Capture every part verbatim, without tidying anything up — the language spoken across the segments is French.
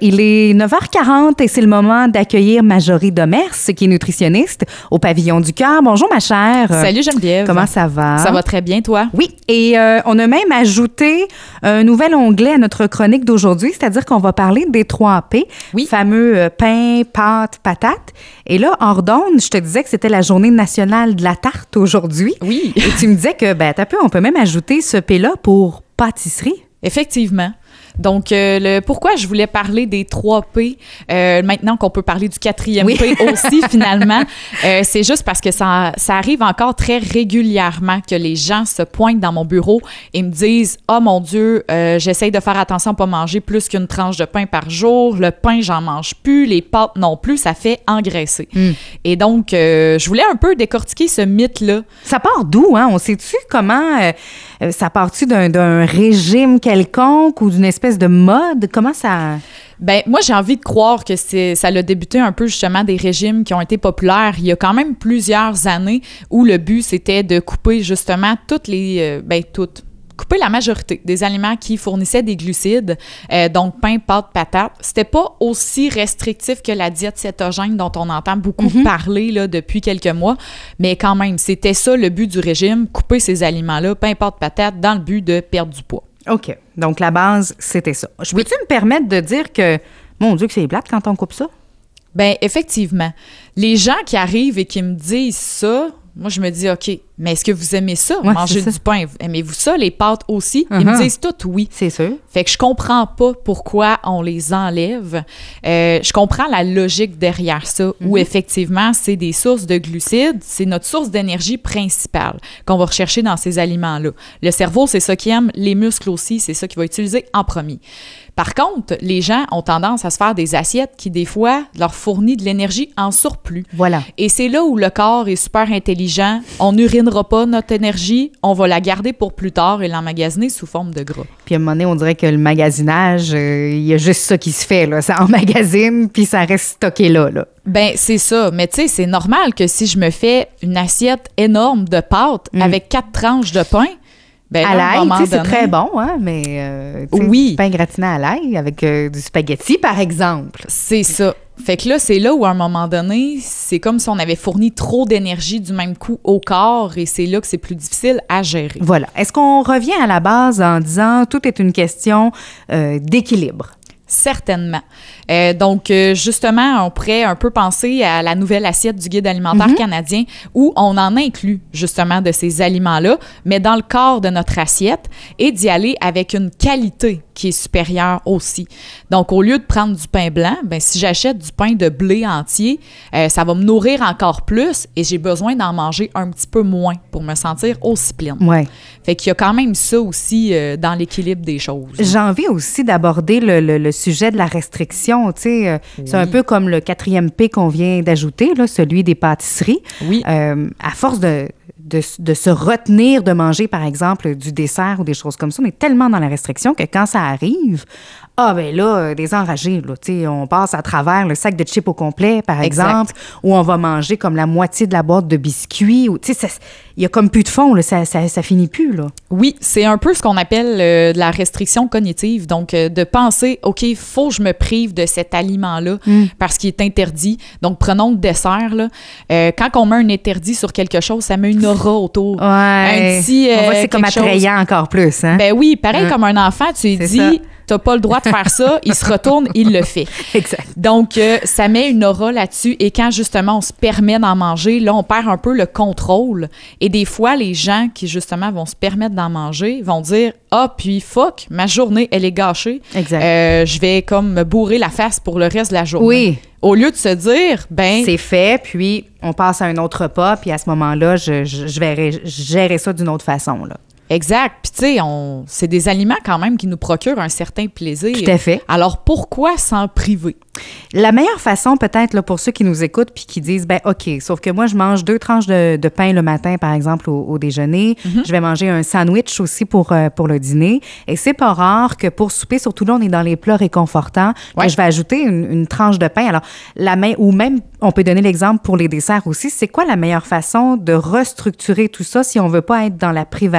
Il est neuf heures quarante et c'est le moment d'accueillir Marjorie Demers, qui est nutritionniste au Pavillon du Cœur. Bonjour, ma chère. Salut, Geneviève. Comment ça va? Ça va très bien, toi? Oui, et euh, on a même ajouté un nouvel onglet à notre chronique d'aujourd'hui, c'est-à-dire qu'on va parler des trois P, oui. fameux euh, pain, pâte, patate. Et là, hors d'onde, je te disais que c'était la journée nationale de la tarte aujourd'hui. Oui. Et tu me disais que, ben, t'as peu, on peut même ajouter ce P-là pour pâtisserie. Effectivement. Donc, euh, le, pourquoi je voulais parler des trois P, euh, maintenant qu'on peut parler du quatrième oui. P aussi, finalement, euh, c'est juste parce que ça, ça arrive encore très régulièrement que les gens se pointent dans mon bureau et me disent « Ah, oh, mon Dieu, euh, j'essaye de faire attention à ne pas manger plus qu'une tranche de pain par jour. Le pain, j'en mange plus. Les pâtes non plus. Ça fait engraisser. Mm. » Et donc, euh, je voulais un peu décortiquer ce mythe-là. Ça part d'où, hein? On sait-tu comment... Euh, ça part-tu d'un, d'un régime quelconque ou d'une espèce de mode? Comment ça... Ben moi, j'ai envie de croire que c'est, ça a débuté un peu justement des régimes qui ont été populaires il y a quand même plusieurs années où le but, c'était de couper justement toutes les... Euh, ben toutes... couper la majorité des aliments qui fournissaient des glucides, euh, donc pain, pâtes, patates. C'était pas aussi restrictif que la diète cétogène dont on entend beaucoup mm-hmm. parler là, depuis quelques mois, mais quand même, c'était ça le but du régime, couper ces aliments-là, pain, pâtes, patates, dans le but de perdre du poids. OK. Donc, la base, c'était ça. Je peux-tu me permettre de dire que, mon Dieu, que c'est plate quand on coupe ça? Bien, effectivement. Les gens qui arrivent et qui me disent ça, moi, je me dis, OK, mais est-ce que vous aimez ça, ouais, manger du pain? Aimez-vous ça, les pâtes aussi? Uh-huh. Ils me disent tout oui. C'est sûr. Fait que je comprends pas pourquoi on les enlève. Euh, je comprends la logique derrière ça, mm-hmm. où effectivement, c'est des sources de glucides, c'est notre source d'énergie principale qu'on va rechercher dans ces aliments-là. Le cerveau, c'est ça qu'il aime, les muscles aussi, c'est ça qu'il va utiliser en premier. Par contre, les gens ont tendance à se faire des assiettes qui, des fois, leur fournit de l'énergie en surplus. Voilà. Et c'est là où le corps est super intelligent. On n'urinera pas notre énergie, on va la garder pour plus tard et l'emmagasiner sous forme de gras. Puis à un moment donné, on dirait que le magasinage, il euh, y a juste ça qui se fait, là. Ça emmagasine, puis ça reste stocké là, là. Ben c'est ça. Mais tu sais, c'est normal que si je me fais une assiette énorme de pâtes mm. avec quatre tranches de pain, ben, à l'ail, tu sais, c'est très bon, hein, mais euh, oui. du pain gratiné à l'ail avec euh, du spaghetti, par exemple. C'est ça. Fait que là, c'est là où, à un moment donné, c'est comme si on avait fourni trop d'énergie du même coup au corps et c'est là que c'est plus difficile à gérer. Voilà. Est-ce qu'on revient à la base en disant tout est une question euh, d'équilibre? Certainement. Euh, donc, euh, justement, on pourrait un peu penser à la nouvelle assiette du Guide alimentaire mm-hmm. canadien où on en inclut justement de ces aliments-là, mais dans le corps de notre assiette et d'y aller avec une qualité qui est supérieure aussi. Donc, au lieu de prendre du pain blanc, ben si j'achète du pain de blé entier, euh, ça va me nourrir encore plus et j'ai besoin d'en manger un petit peu moins pour me sentir aussi pleine. Ouais. Fait qu'il y a quand même ça aussi euh, dans l'équilibre des choses. J'ai envie aussi d'aborder le, le, le sujet de la restriction, tu sais, euh, oui. C'est un peu comme le quatrième P qu'on vient d'ajouter, là, celui des pâtisseries. Oui. Euh, à force de, de, de se retenir de manger, par exemple, du dessert ou des choses comme ça, on est tellement dans la restriction que quand ça arrive, ah ben là, des enragés, là, tu sais, on passe à travers le sac de chips au complet, par exact. exemple, ou on va manger comme la moitié de la boîte de biscuits, ou tu sais, il y a comme plus de fond, là, ça, ça, ça finit plus, là. Oui, c'est un peu ce qu'on appelle euh, de la restriction cognitive, donc euh, de penser, OK, il faut que je me prive de cet aliment-là mm. parce qu'il est interdit. Donc, prenons le dessert, là. Euh, quand on met un interdit sur quelque chose, ça met une aura autour. Ouais. Un petit, euh, on voit, c'est comme attrayant chose. Encore plus, hein? Ben oui, pareil, mm. comme un enfant, tu lui dis... Ça. T'as pas le droit de faire ça, il se retourne, il le fait. Exact. Donc, euh, ça met une aura là-dessus et quand justement on se permet d'en manger, là, on perd un peu le contrôle. Et des fois, les gens qui justement vont se permettre d'en manger vont dire « Ah, puis fuck, ma journée, elle est gâchée. Exact. Euh, je vais comme me bourrer la face pour le reste de la journée. » Oui. Au lieu de se dire, ben c'est fait, puis on passe à un autre repas, puis à ce moment-là, je, je, je vais gérer ça d'une autre façon, là. Exact. Puis, tu sais, on... c'est des aliments quand même qui nous procurent un certain plaisir. Tout à fait. Alors, pourquoi s'en priver? La meilleure façon, peut-être, là, pour ceux qui nous écoutent puis qui disent, ben OK, sauf que moi, je mange deux tranches de, de pain le matin, par exemple, au, au déjeuner. Mm-hmm. Je vais manger un sandwich aussi pour, euh, pour le dîner. Et c'est pas rare que pour souper, surtout là, on est dans les plats réconfortants, ouais. que je vais ajouter une, une tranche de pain. Alors, la main, ou même, on peut donner l'exemple pour les desserts aussi. C'est quoi la meilleure façon de restructurer tout ça si on veut pas être dans la privation?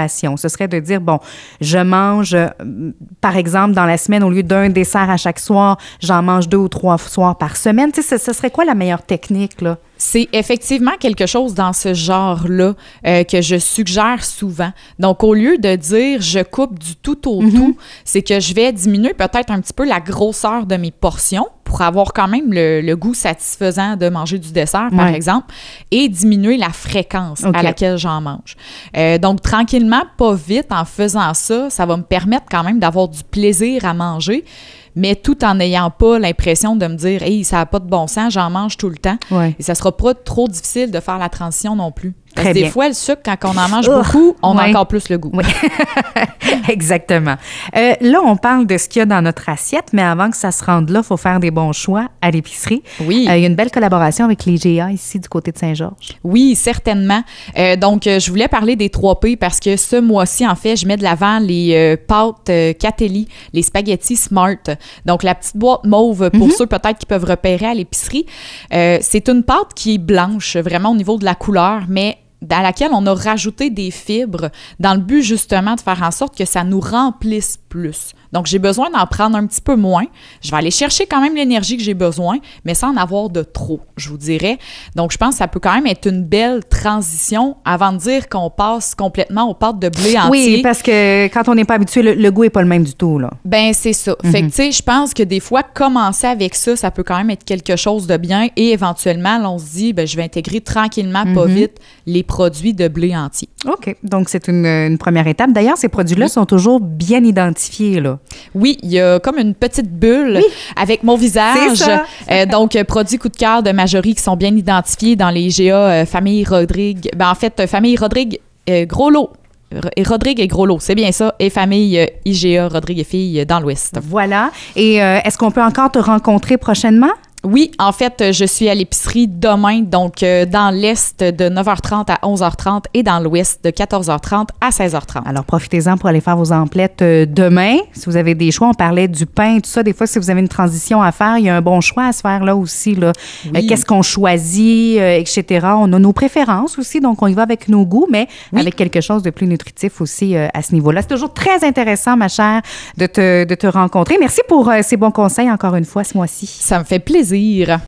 ce serait de dire, bon, je mange, euh, par exemple, dans la semaine, au lieu d'un dessert à chaque soir, j'en mange deux ou trois soirs par semaine. Tu sais, ce, ce serait quoi la meilleure technique, là? C'est effectivement quelque chose dans ce genre-là euh, que je suggère souvent. Donc, au lieu de dire « je coupe du tout au mm-hmm. tout », c'est que je vais diminuer peut-être un petit peu la grosseur de mes portions pour avoir quand même le, le goût satisfaisant de manger du dessert, par ouais. exemple, et diminuer la fréquence okay. à laquelle j'en mange. Euh, donc, tranquillement, pas vite, en faisant ça, ça va me permettre quand même d'avoir du plaisir à manger, mais tout en n'ayant pas l'impression de me dire « Hey, ça n'a pas de bon sens, j'en mange tout le temps. Ouais. » Et ça ne sera pas trop difficile de faire la transition non plus. Parce que des fois, le sucre, quand on en mange oh, beaucoup, on ouais. a encore plus le goût. Oui, exactement. Euh, là, on parle de ce qu'il y a dans notre assiette, mais avant que ça se rende là, il faut faire des bons choix à l'épicerie. Oui. Euh, il y a une belle collaboration avec l'I G A ici, du côté de Saint-Georges. Oui, certainement. Euh, donc, euh, je voulais parler des trois P parce que ce mois-ci, en fait, je mets de l'avant les euh, pâtes euh, Catelli, les spaghettis Smart. Donc, la petite boîte mauve, pour mm-hmm. ceux peut-être qui peuvent repérer à l'épicerie. Euh, c'est une pâte qui est blanche, vraiment au niveau de la couleur, mais dans laquelle on a rajouté des fibres dans le but justement de faire en sorte que ça nous remplisse plus. Donc, j'ai besoin d'en prendre un petit peu moins. Je vais aller chercher quand même l'énergie que j'ai besoin, mais sans en avoir de trop, je vous dirais. Donc, je pense que ça peut quand même être une belle transition avant de dire qu'on passe complètement aux pâtes de blé entier. Oui, parce que quand on n'est pas habitué, le, le goût n'est pas le même du tout, là. Ben c'est ça. Mm-hmm. Fait que, tu sais, je pense que des fois, commencer avec ça, ça peut quand même être quelque chose de bien et éventuellement, là, on se dit, ben je vais intégrer tranquillement, mm-hmm. pas vite, les produits de blé entier. OK. Donc, c'est une, une première étape. D'ailleurs, ces produits-là oui. sont toujours bien identifiés, là. Oui, il y a comme une petite bulle oui. avec mon visage. C'est ça. Euh, donc, euh, produits coup de cœur de Majorie qui sont bien identifiés dans les I G A euh, Famille Rodrigue. Ben, en fait, Famille Rodrigue, euh, gros lot. Et Rodrigue et Gros lot, c'est bien ça, et famille euh, I G A Rodrigue et filles dans l'Ouest. Voilà. Et euh, est-ce qu'on peut encore te rencontrer prochainement? Oui, en fait, je suis à l'épicerie demain, donc euh, dans l'Est de neuf heures trente à onze heures trente et dans l'Ouest de quatorze heures trente à seize heures trente. Alors, profitez-en pour aller faire vos emplettes euh, demain. Si vous avez des choix, on parlait du pain, tout ça. Des fois, si vous avez une transition à faire, il y a un bon choix à se faire là aussi. Là. Oui. Euh, qu'est-ce qu'on choisit, euh, et cetera. On a nos préférences aussi, donc on y va avec nos goûts, mais oui. avec quelque chose de plus nutritif aussi euh, à ce niveau-là. C'est toujours très intéressant, ma chère, de te, de te rencontrer. Merci pour euh, ces bons conseils encore une fois ce mois-ci. Ça me fait plaisir.